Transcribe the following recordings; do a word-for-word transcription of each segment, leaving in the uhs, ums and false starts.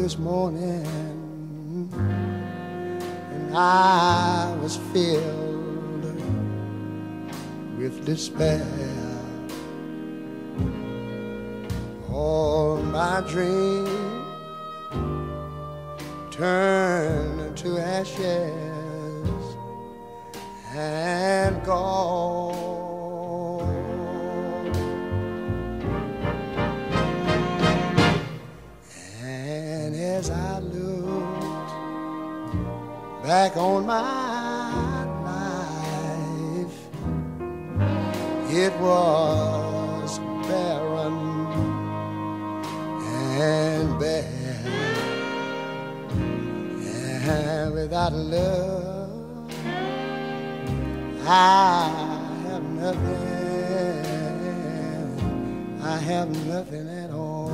this morning, and I was filled with despair. All my dreams turned to ashes and gone. And as I looked back on my life, it was barren and bare, and without love I have nothing, I have nothing at all.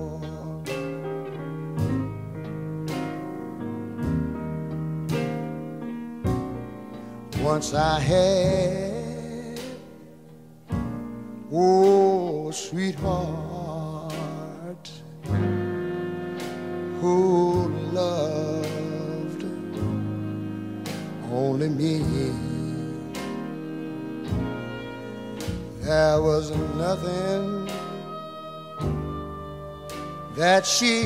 Once I had, oh sweetheart, who loved only me. There was nothing that she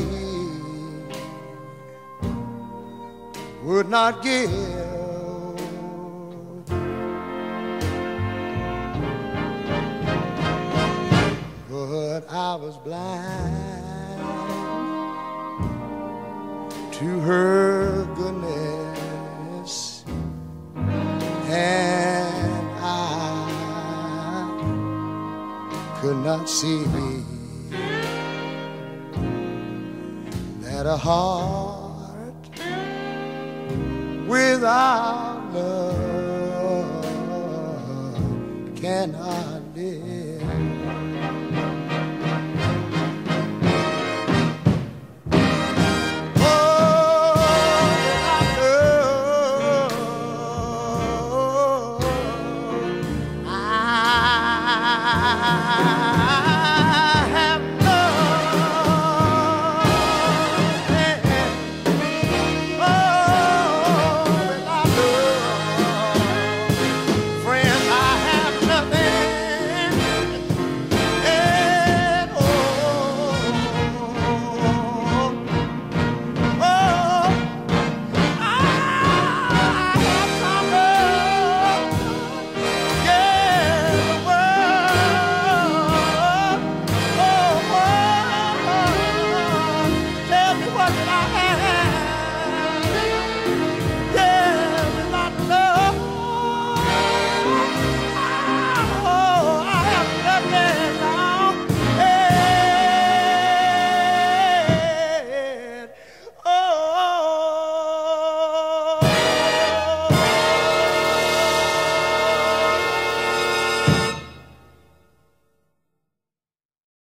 would not give. But I was blind to her goodness, and I could not see that a heart without love cannot live.